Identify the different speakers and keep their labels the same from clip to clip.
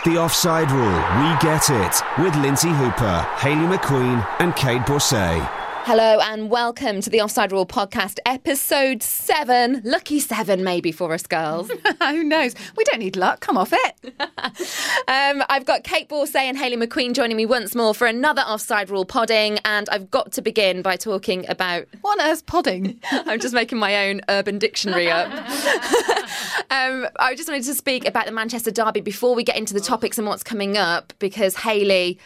Speaker 1: The Offside Rule, We Get It, with Lindsay Hooper, Hayley McQueen and Kate Borsay.
Speaker 2: Hello and welcome to the Offside Rule podcast, episode 7. Lucky 7 maybe for us girls.
Speaker 3: Who knows? We don't need luck. Come off it.
Speaker 2: I've got Kate Borsay and Hayley McQueen joining me once more for another Offside Rule podding, and I've got to begin by talking about...
Speaker 3: What on earth's podding?
Speaker 2: I'm just making my own urban dictionary up. I just wanted to speak about the Manchester derby before we get into the topics and what's coming up, because Hayley,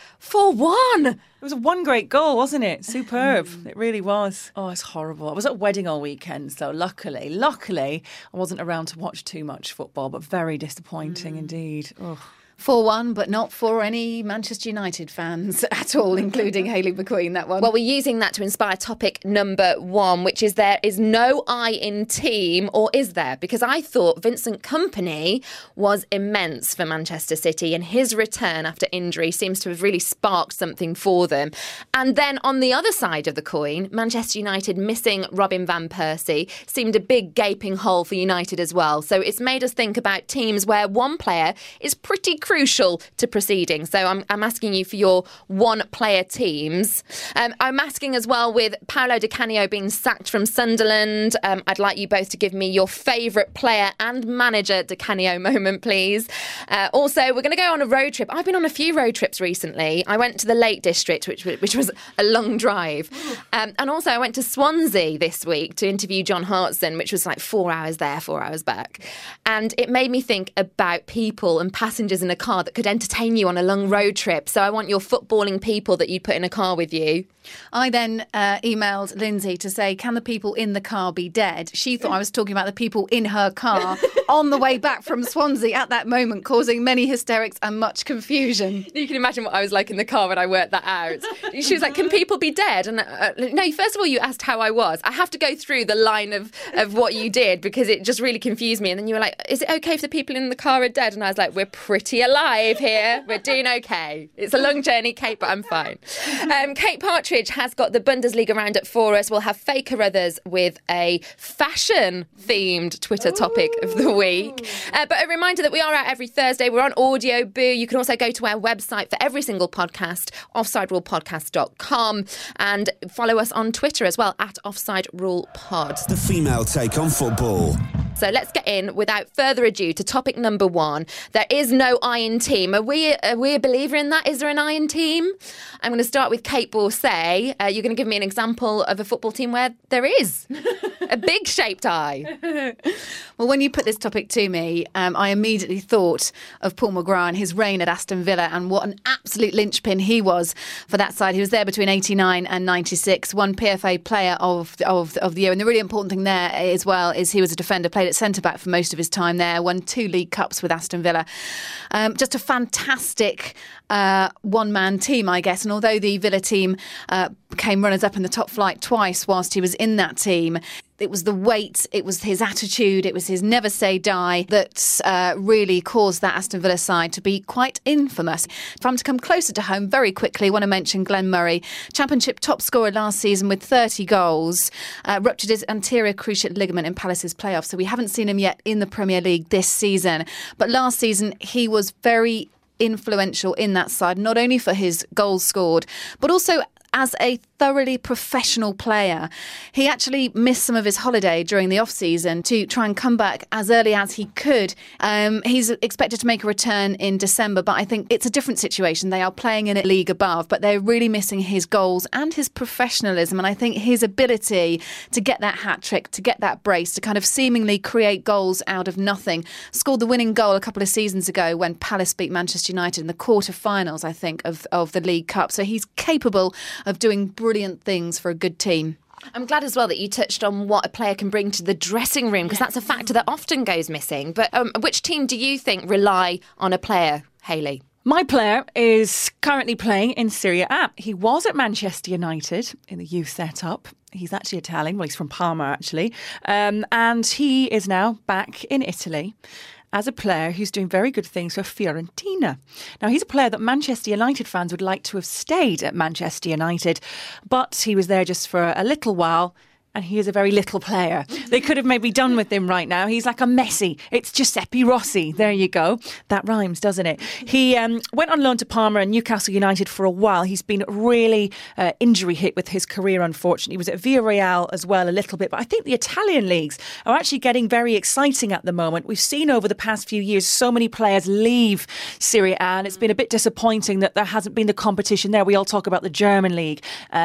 Speaker 2: 4-1!
Speaker 4: It was one great goal, wasn't it? Superb. It really was. Oh, it's horrible. I was at a wedding all weekend, so luckily, I wasn't around to watch too much football, but very disappointing indeed. Ugh.
Speaker 3: 4-1, but not for any Manchester United fans at all, including Hayley McQueen, that one.
Speaker 2: Well, we're using that to inspire topic number 1, which is there is no I in team, or is there? Because I thought Vincent Kompany was immense for Manchester City, and his return after injury seems to have really sparked something for them. And then on the other side of the coin, Manchester United missing Robin van Persie seemed a big gaping hole for United as well. So it's made us think about teams where one player is pretty crucial to proceeding. So I'm asking you for your one-player teams. I'm asking as well, with Paolo Di Canio being sacked from Sunderland, I'd like you both to give me your favourite player and manager Di Canio moment, please. Also, we're going to go on a road trip. I've been on a few road trips recently. I went to the Lake District, which was a long drive. And also I went to Swansea this week to interview John Hartson, which was like 4 hours there, 4 hours back. And it made me think about people and passengers in a car that could entertain you on a long road trip. So I want your footballing people that you'd put in a car with you.
Speaker 3: I then emailed Lindsay to say, can the people in the car be dead? She thought I was talking about the people in her car on the way back from Swansea at that moment, causing many hysterics and much confusion.
Speaker 2: You can imagine what I was like in the car when I worked that out. She was like, can people be dead? And no, first of all, you asked how I was. I have to go through the line of what you did because it just really confused me. And then you were like, is it okay if the people in the car are dead? And I was like, we're pretty alive here. We're doing okay. It's a long journey, Kate, but I'm fine. Kate Partridge has got the Bundesliga roundup for us. We'll have Faye Carruthers with a fashion-themed Twitter topic of the week. But a reminder that we are out every Thursday. We're on Audio Boo. You can also go to our website for every single podcast, offsiderulepodcast.com, and follow us on Twitter as well, at offsiderule.pod.
Speaker 1: The female take on football.
Speaker 2: So let's get in, without further ado, to topic number 1. There is no I in team. Are we a believer in that? Is there an I in team? I'm going to start with Kate Borsay. You're going to give me an example of a football team where there is a big shaped I.
Speaker 3: Well, when you put this topic to me, I immediately thought of Paul McGrath and his reign at Aston Villa, and what an absolute linchpin he was for that side. He was there between 89 and 96, won PFA Player of the Year. And the really important thing there as well is he was a defender, played at centre-back for most of his time there, won 2 League Cups with Aston Villa. Just a fantastic one-man team, I guess. And although the Villa team came runners-up in the top flight twice whilst he was in that team, it was the weight, it was his attitude, it was his never say die that really caused that Aston Villa side to be quite infamous. If I'm to come closer to home very quickly, I want to mention Glenn Murray, Championship top scorer last season with 30 goals, ruptured his anterior cruciate ligament in Palace's playoffs, so we haven't seen him yet in the Premier League this season. But last season, he was very influential in that side, not only for his goals scored, but also as a thoroughly professional player. He actually missed some of his holiday during the off-season to try and come back as early as he could. He's expected to make a return in December, but I think it's a different situation. They are playing in a league above, but they're really missing his goals and his professionalism. And I think his ability to get that hat-trick, to get that brace, to kind of seemingly create goals out of nothing. Scored the winning goal a couple of seasons ago when Palace beat Manchester United in the quarter-finals, I think, of the League Cup. So he's capable of doing brilliant things for a good team.
Speaker 2: I'm glad as well that you touched on what a player can bring to the dressing room, because that's a factor that often goes missing. But which team do you think rely on a player, Hayley?
Speaker 4: My player is currently playing in Serie A. He was at Manchester United in the youth setup. He's actually Italian. Well, he's from Parma, actually. And he is now back in Italy as a player who's doing very good things for Fiorentina. Now, he's a player that Manchester United fans would like to have stayed at Manchester United, but he was there just for a little while. and he is a very little player. They could have maybe done with him right now. He's like a Messi. It's Giuseppe Rossi. There you go. That rhymes, doesn't it? He went on loan to Parma and Newcastle United for a while. He's been really injury hit with his career, unfortunately. He was at Villarreal as well a little bit. But I think the Italian leagues are actually getting very exciting at the moment. We've seen over the past few years so many players leave Serie A, and it's been a bit disappointing that there hasn't been the competition there. We all talk about the German league,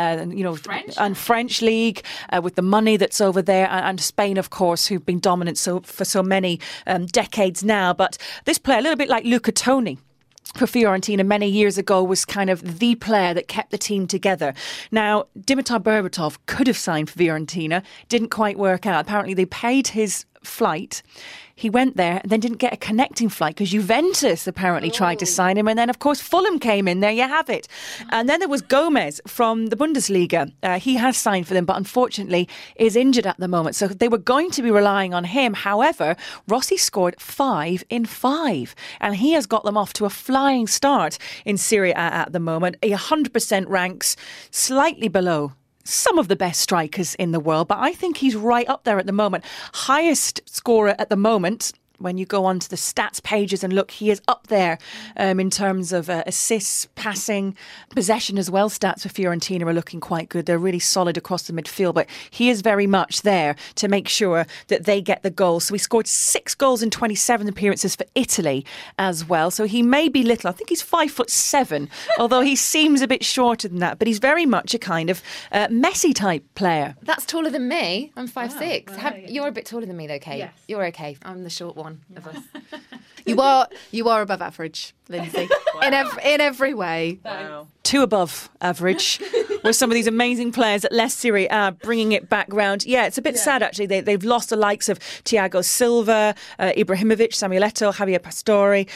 Speaker 4: French league with the money that's over there, and Spain, of course, who've been dominant for so many decades now. But this player, a little bit like Luca Toni, for Fiorentina many years ago, was kind of the player that kept the team together. Now, Dimitar Berbatov could have signed for Fiorentina, didn't quite work out. Apparently they paid his flight. He went there and then didn't get a connecting flight because Juventus apparently tried to sign him. And then, of course, Fulham came in. There you have it. And then there was Gomez from the Bundesliga. He has signed for them, but unfortunately is injured at the moment. So they were going to be relying on him. However, Rossi scored 5 in 5. And he has got them off to a flying start in Serie A at the moment. 100% ranks slightly below some of the best strikers in the world, but I think he's right up there at the moment. Highest scorer at the moment. When you go onto the stats pages and look, he is up there in terms of assists, passing, possession as well. Stats for Fiorentina are looking quite good. They're really solid across the midfield, but he is very much there to make sure that they get the goals. So he scored 6 goals in 27 appearances for Italy as well. So he may be little. I think he's 5'7", although he seems a bit shorter than that. But he's very much a kind of Messi type player.
Speaker 2: That's taller than me. I'm 5'6".
Speaker 3: Right.
Speaker 2: You're a bit taller than me though, Kate.
Speaker 3: Yes.
Speaker 2: You're okay. I'm the short one of us.
Speaker 3: You are above average, Lindsay, in every way.
Speaker 4: Wow. 2 above average with some of these amazing players at Les Serie A bringing it back round. Yeah, it's a bit sad actually. They've lost the likes of Thiago Silva, Ibrahimovic, Samuel Eto'o, Javier Pastore,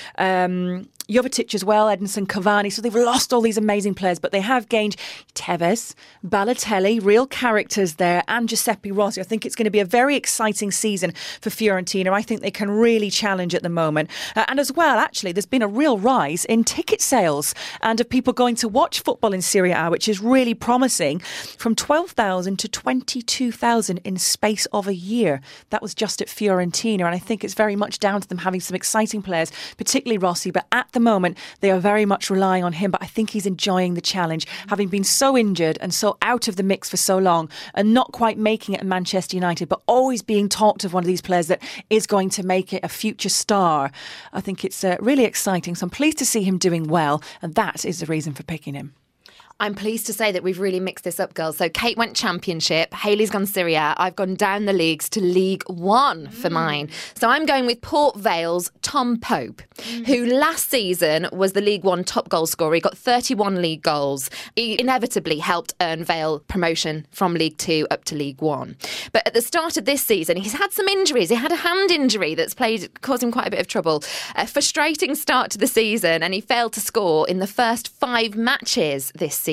Speaker 4: Jovetic as well, Edinson Cavani. So they've lost all these amazing players, but they have gained Tevez, Balotelli, real characters there, and Giuseppe Rossi. I think it's going to be a very exciting season for Fiorentina. I think they can really challenge at the moment. And as well, actually, there's been a real rise in ticket sales and of people going to watch football in Serie A, which is really promising, from 12,000 to 22,000 in space of a year. That was just at Fiorentina, and I think it's very much down to them having some exciting players, particularly Rossi, but at the moment they are very much relying on him. But I think he's enjoying the challenge, having been so injured and so out of the mix for so long and not quite making it at Manchester United, but always being talked of one of these players that is going to make it a future star. I think it's really exciting, so I'm pleased to see him doing well, and that is the reason for picking him.
Speaker 2: I'm pleased to say that we've really mixed this up, girls. So Kate went Championship, Hayley's gone Serie A, I've gone down the leagues to League One for mine. So I'm going with Port Vale's Tom Pope, who last season was the League One top goal scorer. He got 31 league goals. He inevitably helped earn Vale promotion from League Two up to League One. But at the start of this season, he's had some injuries. He had a hand injury that's caused him quite a bit of trouble. A frustrating start to the season, and he failed to score in the first 5 matches this season.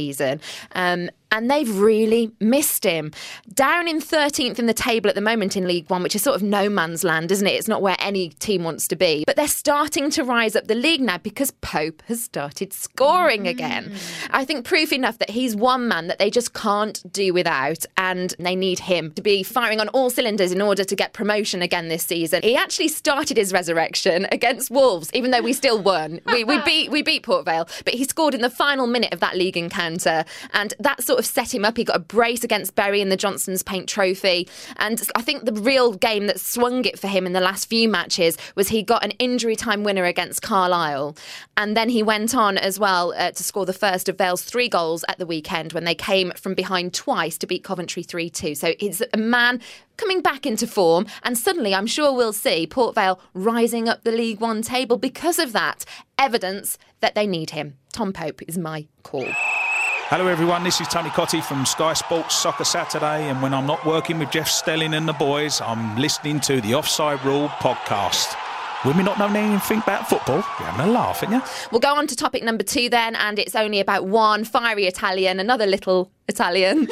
Speaker 2: And they've really missed him. Down in 13th in the table at the moment in League One, which is sort of no man's land, isn't it? It's not where any team wants to be. But they're starting to rise up the league now because Pope has started scoring again. I think proof enough that he's one man that they just can't do without, and they need him to be firing on all cylinders in order to get promotion again this season. He actually started his resurrection against Wolves, even though we still won. We beat Port Vale, but he scored in the final minute of that league encounter, and that sort of set him up. He got a brace against Bury in the Johnstone's Paint Trophy, and I think the real game that swung it for him in the last few matches was he got an injury time winner against Carlisle, and then he went on as well to score the first of Vale's 3 goals at the weekend when they came from behind twice to beat Coventry 3-2. So he's a man coming back into form, and suddenly I'm sure we'll see Port Vale rising up the League One table because of that. Evidence that they need him. Tom Pope is my call.
Speaker 5: Hello everyone, this is Tony Cottee from Sky Sports Soccer Saturday, and when I'm not working with Jeff Stelling and the boys, I'm listening to the Offside Rule podcast. Women not knowing anything about football, you're having a laugh, aren't you?
Speaker 2: We'll go on to topic number 2 then, and it's only about one fiery Italian, another little Italian.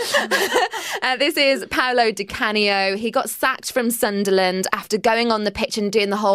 Speaker 2: This is Paolo Di Canio. He got sacked from Sunderland after going on the pitch and doing the whole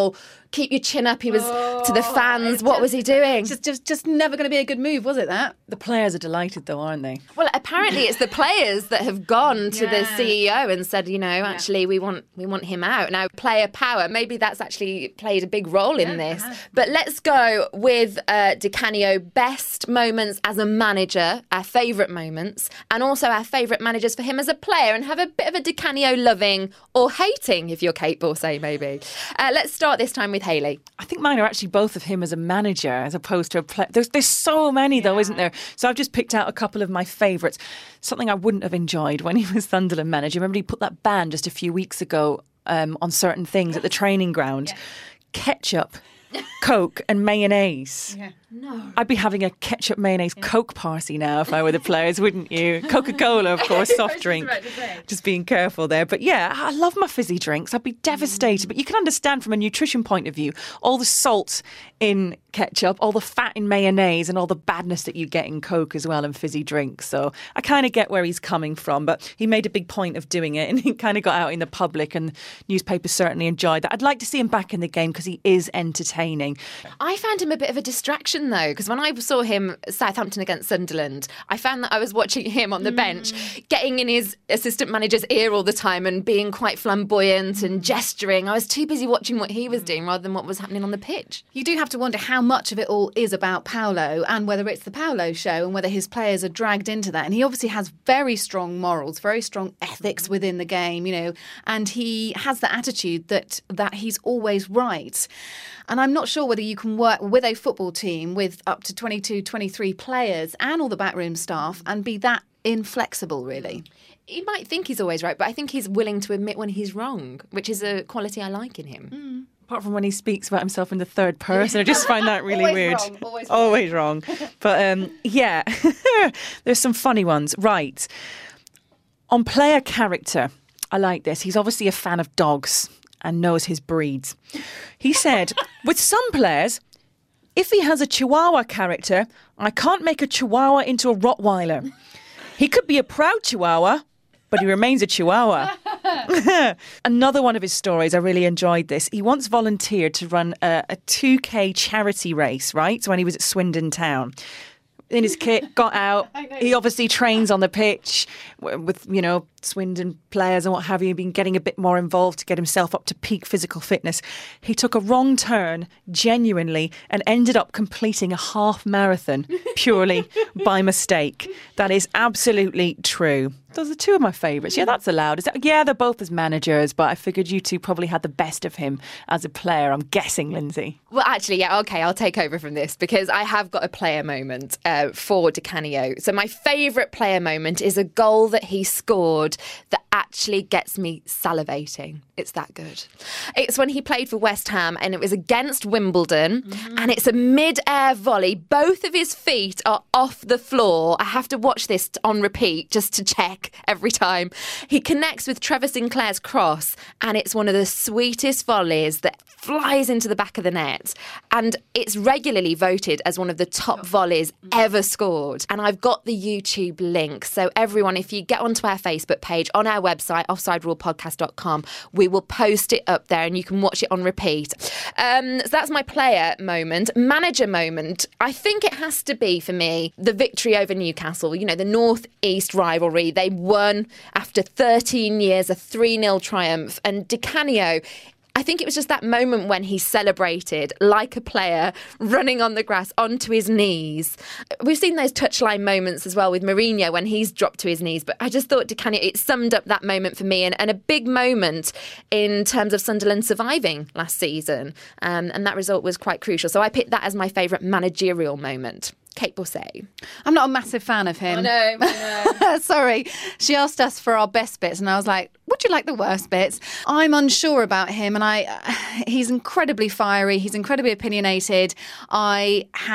Speaker 2: keep your chin up. He was to the fans. What was he doing?
Speaker 3: Just never going to be a good move, was it, that?
Speaker 4: The players are delighted, though, aren't they?
Speaker 2: Well, apparently it's the players that have gone to the CEO and said, actually, we want him out. Now, player power, maybe that's actually played a big role in this. But let's go with Di Canio, best moments as a manager, our favourite moments, and also our favourite managers for him as a player, and have a bit of a Di Canio loving or hating, if you're Kate Borsay, maybe. Let's start this time with Hayley.
Speaker 4: I think mine are actually both of him as a manager as opposed to a player. There's so many, though, isn't there? So I've just picked out a couple of my favourites. Something I wouldn't have enjoyed when he was Sunderland manager. Remember he put that ban just a few weeks ago on certain things at the training ground. Yeah. Ketchup, Coke and mayonnaise. Yeah. No. I'd be having a ketchup mayonnaise Coke party now if I were the players, wouldn't you? Coca-Cola, of course, soft drink. Just being careful there. But yeah, I love my fizzy drinks. I'd be devastated. But you can understand from a nutrition point of view, all the salt in ketchup, all the fat in mayonnaise and all the badness that you get in Coke as well and fizzy drinks. So I kind of get where he's coming from, but he made a big point of doing it and he kind of got out in the public and newspapers certainly enjoyed that. I'd like to see him back in the game because he is entertaining.
Speaker 2: I found him a bit of a distraction though, because when I saw him Southampton against Sunderland, I found that I was watching him on the bench, getting in his assistant manager's ear all the time and being quite flamboyant and gesturing. I was too busy watching what he was doing rather than what was happening on the pitch.
Speaker 3: You do have to wonder how much of it all is about Paulo and whether it's the Paulo show and whether his players are dragged into that. And he obviously has very strong morals, very strong ethics within the game, and he has the attitude that he's always right. And I'm not sure whether you can work with a football team with up to 22, 23 players and all the backroom staff and be that inflexible, really.
Speaker 2: He might think he's always right, but I think he's willing to admit when he's wrong, which is a quality I like in him.
Speaker 4: Apart from when he speaks about himself in the third person, I just find that really weird. Always wrong. But yeah, there's some funny ones. Right. On player character, I like this. He's obviously a fan of dogs and knows his breeds. He said, with some players, if he has a Chihuahua character, I can't make a Chihuahua into a Rottweiler. He could be a proud Chihuahua, but he remains a Chihuahua. Another one of his stories, I really enjoyed this. He once volunteered to run a 2K charity race, right? So when he was at Swindon Town. In his kit, got out. He obviously trains on the pitch with, Swindon players and what have you, been getting a bit more involved to get himself up to peak physical fitness. He took a wrong turn, genuinely, and ended up completing a half marathon purely by mistake. That is absolutely true. Those are two of my favourites. Yeah, that's allowed. Yeah, they're both as managers, but I figured you two probably had the best of him as a player, I'm guessing, Lindsay.
Speaker 2: Well, actually, yeah, okay, I'll take over from this because I have got a player moment for Di Canio. So my favourite player moment is a goal that he scored that actually gets me salivating. It's that good. It's when he played for West Ham and it was against Wimbledon and it's a mid-air volley. Both of his feet are off the floor. I have to watch this on repeat just to check every time. He connects with Trevor Sinclair's cross and it's one of the sweetest volleys that flies into the back of the net, and it's regularly voted as one of the top volleys ever scored. And I've got the YouTube link, so everyone, if you get onto our Facebook page on our website offsiderulepodcast.com, we will post it up there and you can watch it on repeat. So that's my player moment. Manager moment, I think it has to be for me the victory over Newcastle, the North East rivalry. They won after 13 years, a 3-0 triumph, and Di Canio, I think it was just that moment when he celebrated like a player, running on the grass onto his knees. We've seen those touchline moments as well with Mourinho when he's dropped to his knees, but I just thought Di Canio, it summed up that moment for me and a big moment in terms of Sunderland surviving last season. And that result was quite crucial. So I picked that as my favourite managerial moment. Kate Borsay.
Speaker 3: I'm not a massive fan of him.
Speaker 2: I know.
Speaker 3: Sorry. She asked us for our best bits and I was like, would you like the worst bits? I'm unsure about him and he's incredibly fiery. He's incredibly opinionated. I have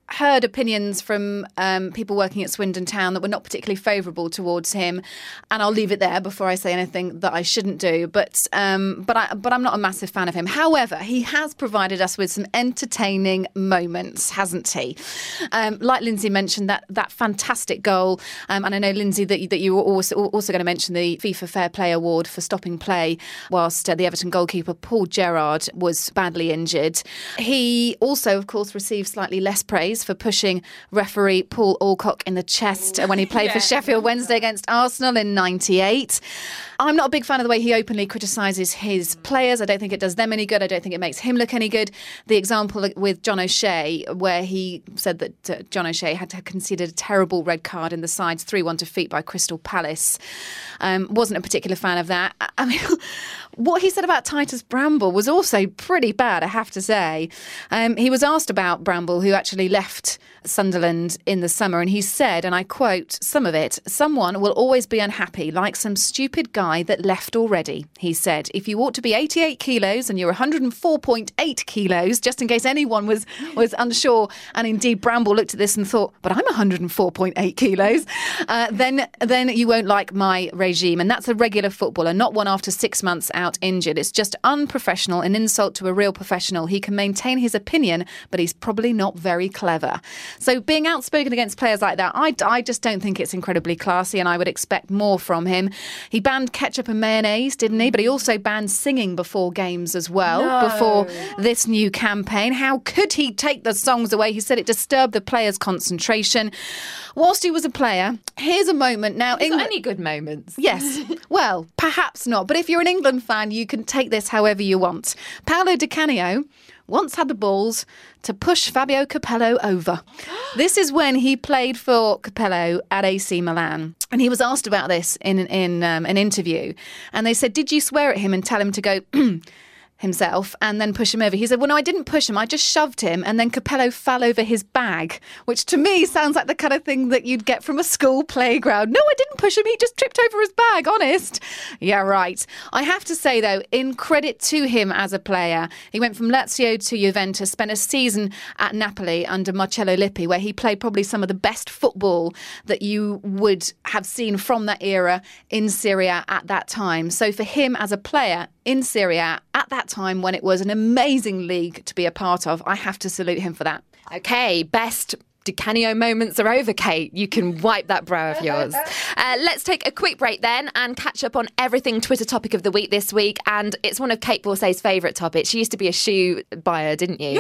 Speaker 3: heard opinions from people working at Swindon Town that were not particularly favourable towards him, and I'll leave it there before I say anything that I shouldn't do. But I'm not a massive fan of him. However, he has provided us with some entertaining moments, hasn't he? Like Lindsay mentioned, that fantastic goal, and I know, Lindsay, that you were also going to mention the FIFA Fair Play Award for stopping play whilst the Everton goalkeeper Paul Gerrard was badly injured. He also, of course, received slightly less praise for pushing referee Paul Alcock in the chest when he played for Sheffield Wednesday against Arsenal in '98. I'm not a big fan of the way he openly criticises his players. I don't think it does them any good. I don't think it makes him look any good. The example with John O'Shea, where he said that John O'Shea had conceded a terrible red card in the side's 3-1 defeat by Crystal Palace. Wasn't a particular fan of that. I mean, what he said about Titus Bramble was also pretty bad, I have to say. He was asked about Bramble, who actually left Sunderland in the summer, and he said, and I quote some of it, "Someone will always be unhappy, like some stupid guy that left already," he said. "If you ought to be 88 kilos and you're 104.8 kilos, just in case anyone was unsure," and indeed Bramble looked at this and thought, "But I'm 104.8 kilos, then you won't like my regime." And that's a regular footballer, not one after 6 months out injured. It's just unprofessional, an insult to a real professional. He can maintain his opinion, but he's probably not very clever. So being outspoken against players like that, I just don't think it's incredibly classy, and I would expect more from him. He banned ketchup and mayonnaise, didn't he? But he also banned singing before games as well, before this new campaign. How could he take the songs away? He said it disturbed the players' concentration. Whilst he was a player, here's a moment now.
Speaker 2: Got any good moments?
Speaker 3: Yes. Well, perhaps not. But if you're an England fan, you can take this however you want. Paolo Di Canio once had the balls to push Fabio Capello over. This is when he played for Capello at AC Milan. And he was asked about this in an interview. And they said, "Did you swear at him and tell him to go himself and then push him over?" He said, "Well, no, I didn't push him. I just shoved him, and then Capello fell over his bag," which to me sounds like the kind of thing that you'd get from a school playground. "No, I didn't push him. He just tripped over his bag, honest." Yeah, right. I have to say, though, in credit to him as a player, he went from Lazio to Juventus, spent a season at Napoli under Marcello Lippi, where he played probably some of the best football that you would have seen from that era in Serie A at that time. So for him as a player in Serie A at that time, when it was an amazing league to be a part of, I have to salute him for that.
Speaker 2: Okay, best Di Canio moments are over, Kate. You can wipe that brow of yours. Let's take a quick break then and catch up on everything Twitter topic of the week this week. And it's one of Kate Borsay's favourite topics. She used to be a shoe buyer, didn't you?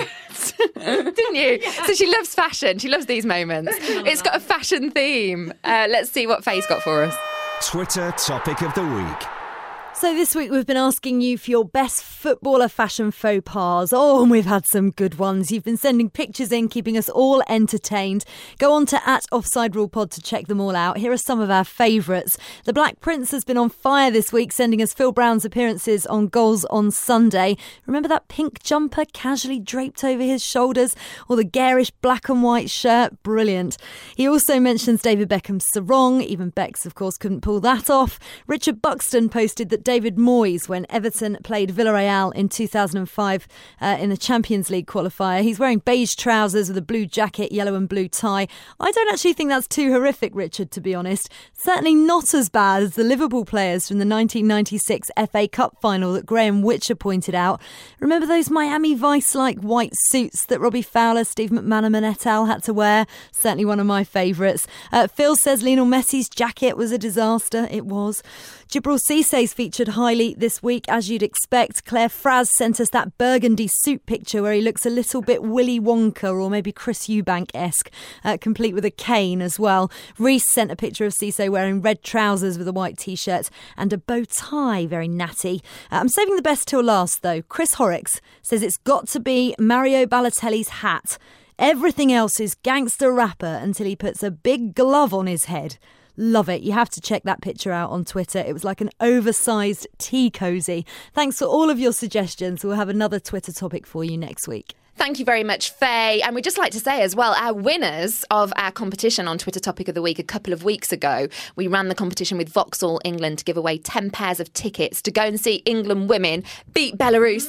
Speaker 2: Didn't you? Yeah. So she loves fashion. She loves these moments. It's got a fashion theme. Let's see what Faye's got for us.
Speaker 1: Twitter topic of the week.
Speaker 6: So this week we've been asking you for your best footballer fashion faux pas. Oh, and we've had some good ones. You've been sending pictures in, keeping us all entertained. Go on to @OffsideRulePod to check them all out. Here are some of our favourites. The Black Prince has been on fire this week, sending us Phil Brown's appearances on Goals on Sunday. Remember that pink jumper casually draped over his shoulders, or the garish black and white shirt? Brilliant. He also mentions David Beckham's sarong. Even Becks, of course, couldn't pull that off. Richard Buxton posted that David Moyes, when Everton played Villarreal in 2005 in the Champions League qualifier, he's wearing beige trousers with a blue jacket, yellow and blue tie. I don't actually think that's too horrific, Richard, to be honest. Certainly not as bad as the Liverpool players from the 1996 FA Cup final that Graham Witcher pointed out. Remember those Miami Vice-like white suits that Robbie Fowler, Steve McManaman et al. Had to wear? Certainly one of my favourites. Phil says Lionel Messi's jacket was a disaster. It was. Djibril Cissé's featured highly this week, as you'd expect. Claire Fraz sent us that burgundy suit picture where he looks a little bit Willy Wonka or maybe Chris Eubank-esque, complete with a cane as well. Reese sent a picture of Cissé wearing red trousers with a white T-shirt and a bow tie, very natty. I'm saving the best till last, though. Chris Horrocks says it's got to be Mario Balotelli's hat. Everything else is gangster rapper until he puts a big glove on his head. Love it. You have to check that picture out on Twitter. It was like an oversized tea cosy. Thanks for all of your suggestions. We'll have another Twitter topic for you next week.
Speaker 2: Thank you very much, Faye. And we'd just like to say as well, our winners of our competition on Twitter Topic of the Week a couple of weeks ago, we ran the competition with Vauxhall England to give away 10 pairs of tickets to go and see England women beat Belarus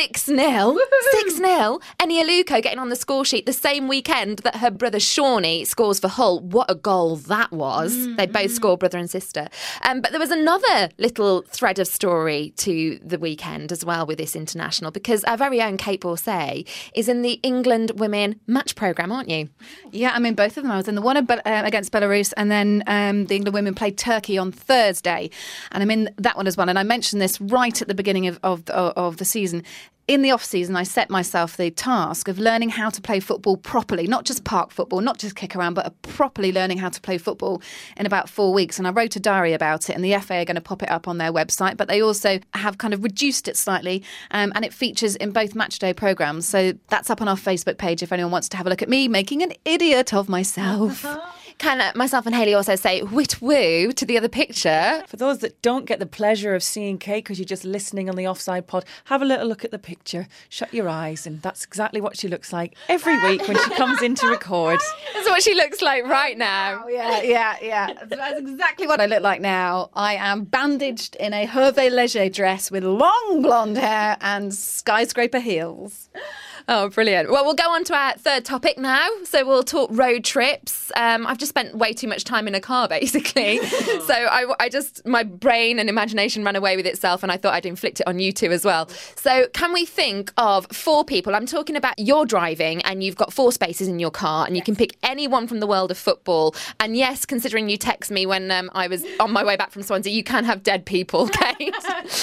Speaker 2: 6-0. 6-0. Eni Aluko getting on the score sheet the same weekend that her brother Shawnee scores for Hull. What a goal that was. They both scored, brother and sister. But there was another little thread of story to the weekend as well with this international, because our very own Kate Borsay is in the England women match programme, aren't you?
Speaker 3: Yeah, I'm in both of them. I was in the one against Belarus, and then the England women played Turkey on Thursday, and I'm in that one as well. And I mentioned this right at the beginning of the season. In the off-season, I set myself the task of learning how to play football properly, not just park football, not just kick around, but properly learning how to play football in about 4 weeks. And I wrote a diary about it, and the FA are going to pop it up on their website, but they also have kind of reduced it slightly, and it features in both matchday programmes. So that's up on our Facebook page if anyone wants to have a look at me making an idiot of myself.
Speaker 2: Can myself and Hayley also say whit woo to the other picture?
Speaker 4: For those that don't get the pleasure of seeing Kate because you're just listening on the Offside Pod, have a little look at the picture, shut your eyes, and that's exactly what she looks like every week when she comes in to record.
Speaker 2: That's what she looks like right now.
Speaker 3: Oh, yeah. That's exactly what I look like now. I am bandaged in a Hervé Léger dress with long blonde hair and skyscraper heels.
Speaker 2: Oh, brilliant. Well, we'll go on to our third topic now. So we'll talk road trips. I've just spent way too much time in a car, basically. So I just, my brain and imagination ran away with itself, and I thought I'd inflict it on you two as well. So can we think of 4 people? I'm talking about you're driving and you've got 4 spaces in your car, and you can pick anyone from the world of football. And yes, considering you text me when I was on my way back from Swansea, you can have dead people, Kate.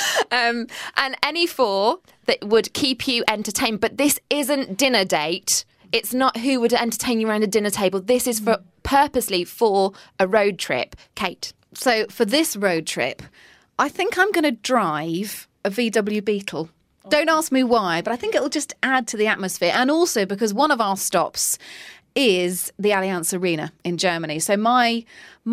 Speaker 2: And any 4 that would keep you entertained. But this isn't dinner date. It's not who would entertain you around a dinner table. This is purposely for a road trip. Kate.
Speaker 3: So for this road trip, I think I'm going to drive a VW Beetle. Don't ask me why, but I think it'll just add to the atmosphere. And also because one of our stops is the Allianz Arena in Germany. So my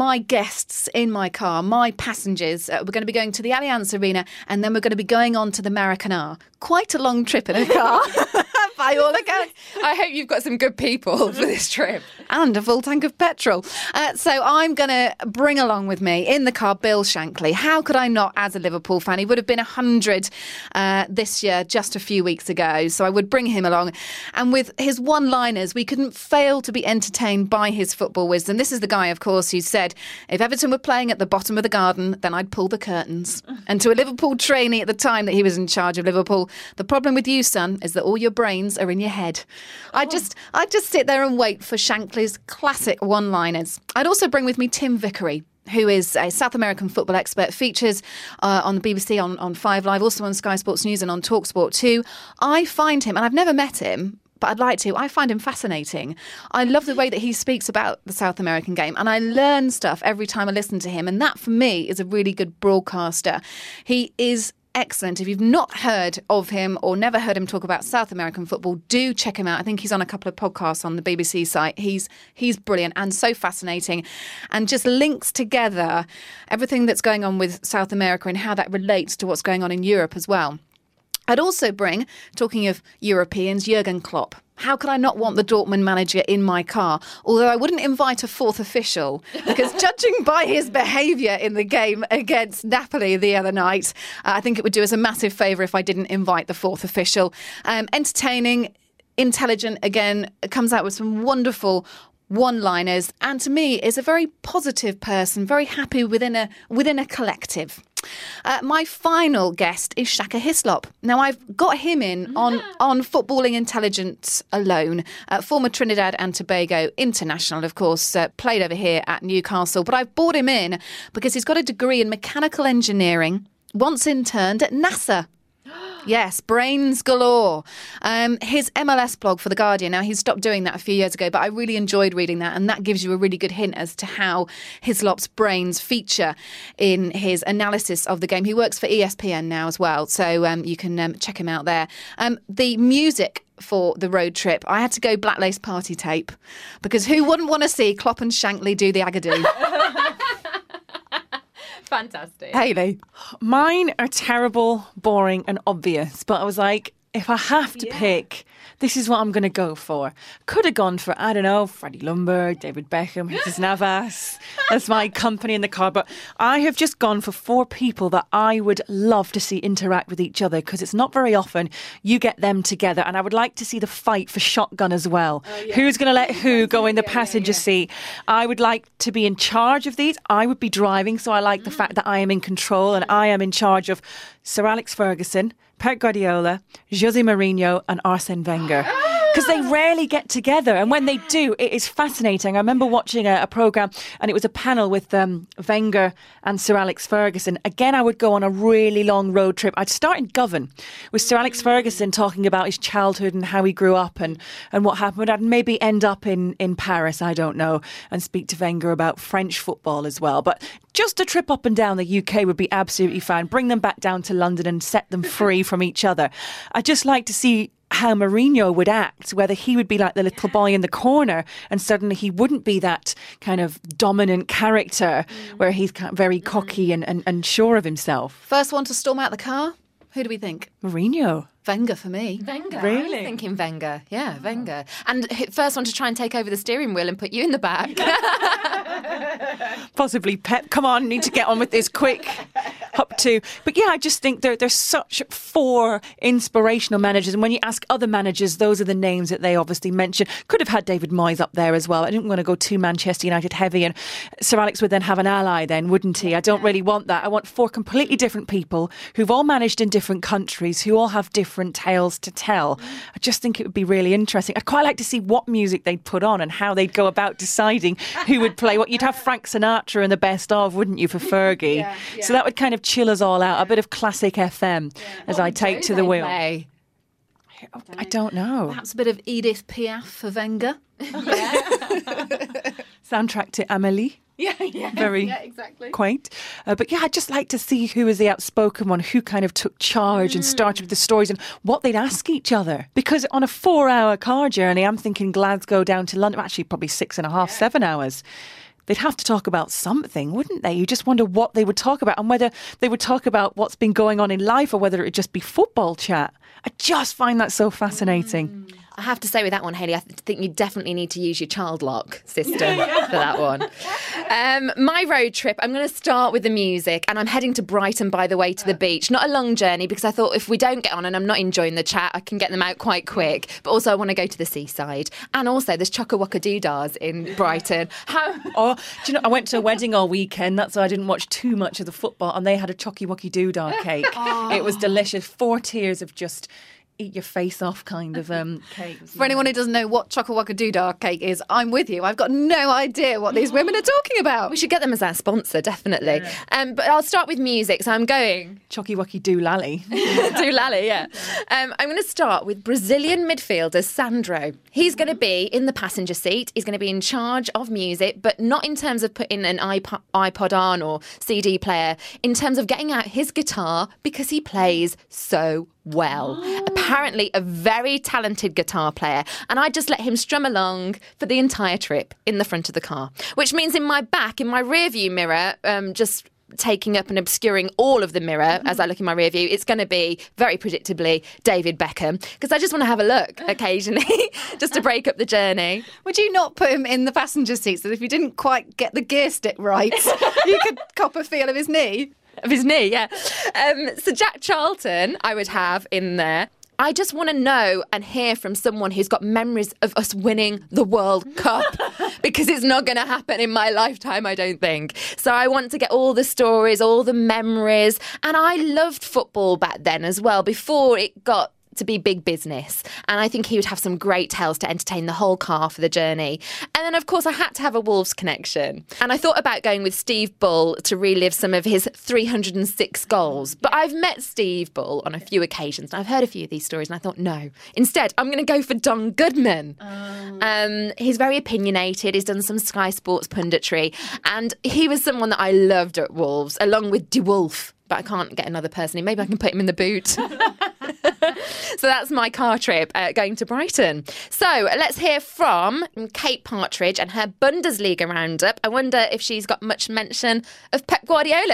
Speaker 3: guests in my car, my passengers, we're going to be going to the Allianz Arena, and then we're going to be going on to the Maracanã. Quite a long trip in a car, by all accounts.
Speaker 2: I hope you've got some good people for this trip.
Speaker 3: And a full tank of petrol. So I'm going to bring along with me in the car Bill Shankly. How could I not, as a Liverpool fan? He would have been 100 this year, just a few weeks ago. So I would bring him along. And with his one-liners, we couldn't fail to be entertained by his football wisdom. This is the guy, of course, who said, if Everton were playing at the bottom of the garden, then I'd pull the curtains. And to a Liverpool trainee at the time that he was in charge of Liverpool, the problem with you, son, is that all your brains are in your head. I'd just sit there and wait for Shankly's classic one-liners. I'd also bring with me Tim Vickery, who is a South American football expert, features on the BBC on 5 Live, also on Sky Sports News and on TalkSport too. I find him, and I've never met him, but I'd like to. I find him fascinating. I love the way that he speaks about the South American game, and I learn stuff every time I listen to him. And that, for me, is a really good broadcaster. He is excellent. If you've not heard of him or never heard him talk about South American football, do check him out. I think he's on a couple of podcasts on the BBC site. He's brilliant and so fascinating, and just links together everything that's going on with South America and how that relates to what's going on in Europe as well. I'd also bring, talking of Europeans, Jurgen Klopp. How could I not want the Dortmund manager in my car? Although I wouldn't invite a 4th official, because judging by his behaviour in the game against Napoli the other night, I think it would do us a massive favour if I didn't invite the 4th official. Entertaining, intelligent, again, comes out with some wonderful one-liners, and to me is a very positive person, very happy within a collective. My final guest is Shaka Hislop. Now, I've got him in on footballing intelligence alone. Former Trinidad and Tobago international, of course, played over here at Newcastle. But I've brought him in because he's got a degree in mechanical engineering, once interned at NASA. Yes, brains galore. His MLS blog for The Guardian, now he's stopped doing that a few years ago, but I really enjoyed reading that, and that gives you a really good hint as to how Hislop's brains feature in his analysis of the game. He works for ESPN now as well, so you can check him out there. The music for the road trip, I had to go Black Lace Party Tape, because who wouldn't want to see Klopp and Shankly do the Agadoo?
Speaker 2: Fantastic.
Speaker 3: Hayley.
Speaker 4: Mine are terrible, boring and obvious, but I was like, if I have to pick, this is what I'm going to go for. Could have gone for, I don't know, Freddie Ljungberg, David Beckham, Jesus Navas as my company in the car. But I have just gone for 4 people that I would love to see interact with each other, because it's not very often you get them together. And I would like to see the fight for shotgun as well. Who's going to let who go in the passenger seat? I would like to be in charge of these. I would be driving, so I like the fact that I am in control and I am in charge of Sir Alex Ferguson, Pep Guardiola, Jose Mourinho and Arsene Wenger. Because they rarely get together. And when they do, it is fascinating. I remember watching a programme and it was a panel with Wenger and Sir Alex Ferguson. Again, I would go on a really long road trip. I'd start in Govan with Sir Alex Ferguson talking about his childhood and how he grew up and what happened. I'd maybe end up in Paris, I don't know, and speak to Wenger about French football as well. But just a trip up and down the UK would be absolutely fine. Bring them back down to London and set them free from each other. I'd just like to see how Mourinho would act, whether he would be like the little boy in the corner and suddenly he wouldn't be that kind of dominant character where he's very cocky and sure of himself.
Speaker 3: First one to storm out the car? Who do we think?
Speaker 4: Mourinho.
Speaker 3: Wenger for me.
Speaker 2: Wenger.
Speaker 4: Really?
Speaker 2: I was thinking Wenger. Yeah, Wenger. And first one to try and take over the steering wheel and put you in the back.
Speaker 4: Possibly Pep. Come on, need to get on with this quick. Up to. But yeah, I just think there's such 4 inspirational managers. And when you ask other managers, those are the names that they obviously mention. Could have had David Moyes up there as well. I didn't want to go too Manchester United heavy. And Sir Alex would then have an ally then, wouldn't he? I don't really want that. I want 4 completely different people who've all managed in different countries, who all have different tales to tell. I just think it would be really interesting. I'd quite like to see what music they'd put on and how they'd go about deciding who would play what. You'd have Frank Sinatra in the best of, wouldn't you, for Fergie? Yeah. So that would kind of chill us all out. A bit of classic FM as I take to the wheel.
Speaker 2: Play?
Speaker 4: I don't know.
Speaker 3: Perhaps a bit of Edith Piaf for Wenger.
Speaker 4: Soundtrack to Amélie.
Speaker 3: Yeah.
Speaker 4: Very
Speaker 3: exactly.
Speaker 4: quaint. But yeah, I'd just like to see who was the outspoken one, who kind of took charge and started with the stories and what they'd ask each other. Because on a 4-hour car journey, I'm thinking Glasgow down to London, actually probably 6.5, 7 hours. They'd have to talk about something, wouldn't they? You just wonder what they would talk about and whether they would talk about what's been going on in life or whether it would just be football chat. I just find that so fascinating.
Speaker 2: I have to say with that one, Hayley, I think you definitely need to use your child lock system for that one. My road trip, I'm going to start with the music, and I'm heading to Brighton, by the way, to the beach. Not a long journey, because I thought if we don't get on and I'm not enjoying the chat, I can get them out quite quick. But also I want to go to the seaside. And also there's Chock-a-Wocka Doodahs in Brighton.
Speaker 4: Do you know, I went to a wedding all weekend. That's why I didn't watch too much of the football. And they had a Chock-a-Wocka Doodah cake. It was delicious. 4 tiers of just eat your face off kind of cake.
Speaker 3: For anyone who doesn't know what Chock-a-Wocka Doodah cake is, I'm with you. I've got no idea what these women are talking about.
Speaker 2: We should get them as our sponsor, definitely. Yeah. But I'll start with music. So I'm going
Speaker 4: Chock-a-Wocka Doolally.
Speaker 2: Doolally, yeah. I'm going to start with Brazilian midfielder Sandro. He's going to be in the passenger seat. He's going to be in charge of music, but not in terms of putting an iPod on or CD player, in terms of getting out his guitar, because he plays so well. Apparently a very talented guitar player, and I just let him strum along for the entire trip in the front of the car, which means in my rear view mirror, just taking up and obscuring all of the mirror as I look in my rear view, it's going to be very predictably David Beckham, because I just want to have a look occasionally just to break up the journey.
Speaker 3: Would you not put him in the passenger seat so that if you didn't quite get the gear stick right, you could cop a feel of his knee?
Speaker 2: Of his knee, yeah. So Jack Charlton, I would have in there. I just want to know and hear from someone who's got memories of us winning the World Cup, because it's not going to happen in my lifetime, I don't think. So I want to get all the stories, all the memories. And I loved football back then as well, before it got to be big business. And I think he would have some great tales to entertain the whole car for the journey. And then, of course, I had to have a Wolves connection. And I thought about going with Steve Bull to relive some of his 306 goals. But I've met Steve Bull on a few occasions, and I've heard a few of these stories, and I thought, no. Instead, I'm going to go for Don Goodman. He's very opinionated. He's done some Sky Sports punditry. And he was someone that I loved at Wolves, along with De Wolf. But I can't get another person in. Maybe I can put him in the boot. So that's my car trip going to Brighton. So let's hear from Kate Partridge and her Bundesliga roundup. I wonder if she's got much mention of Pep Guardiola.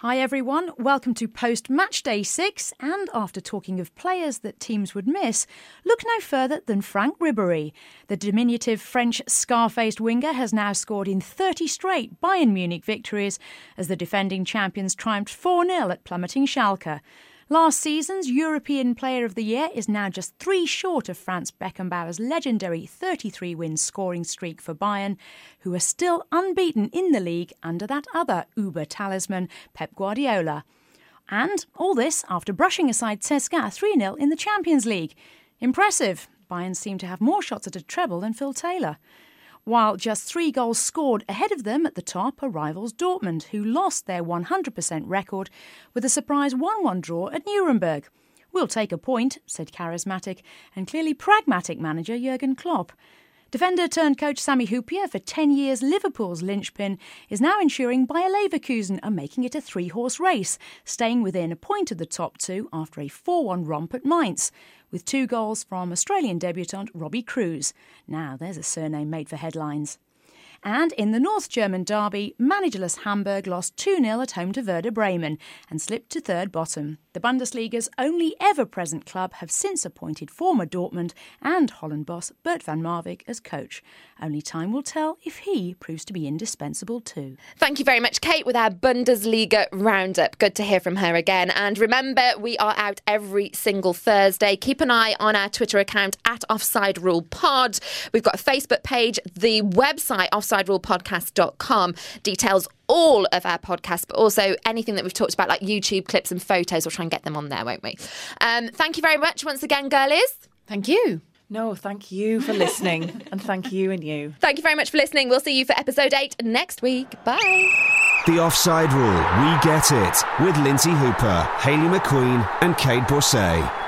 Speaker 7: Hi everyone, welcome to post-match day 6, and after talking of players that teams would miss, look no further than Franck Ribéry. The diminutive French scar-faced winger has now scored in 30 straight Bayern Munich victories as the defending champions triumphed 4-0 at plummeting Schalke. Last season's European Player of the Year is now just 3 short of Franz Beckenbauer's legendary 33-win scoring streak for Bayern, who are still unbeaten in the league under that other Uber-talisman, Pep Guardiola. And all this after brushing aside CSKA 3-0 in the Champions League. Impressive. Bayern seem to have more shots at a treble than Phil Taylor. While just 3 goals scored ahead of them at the top are rivals Dortmund, who lost their 100% record with a surprise 1-1 draw at Nuremberg. "We'll take a point," said charismatic and clearly pragmatic manager Jurgen Klopp. Defender-turned-coach Sami Hyypiä, for 10 years Liverpool's linchpin, is now ensuring Bayer Leverkusen are making it a 3-horse race, staying within a point of the top 2 after a 4-1 romp at Mainz, with 2 goals from Australian debutant Robbie Kruse. Now there's a surname made for headlines. And in the North German derby, managerless Hamburg lost 2-0 at home to Werder Bremen and slipped to third bottom. The Bundesliga's only ever-present club have since appointed former Dortmund and Holland boss Bert van Marwijk as coach. Only time will tell if he proves to be indispensable too.
Speaker 2: Thank you very much, Kate, with our Bundesliga roundup. Good to hear from her again. And remember, we are out every single Thursday. Keep an eye on our Twitter account at Offside Rule Pod. We've got a Facebook page, the website offsiderulepodcast.com details all of our podcasts, but also anything that we've talked about, like YouTube clips and photos. We'll try and get them on there, won't we? Thank you very much once again, girlies.
Speaker 3: Thank you.
Speaker 4: No, thank you for listening. And thank you and you.
Speaker 2: Thank you very much for listening. We'll see you for episode 8 next week. Bye.
Speaker 1: The Offside Rule, We Get It, with Lindsay Hooper, Hayley McQueen and Kate Borsay.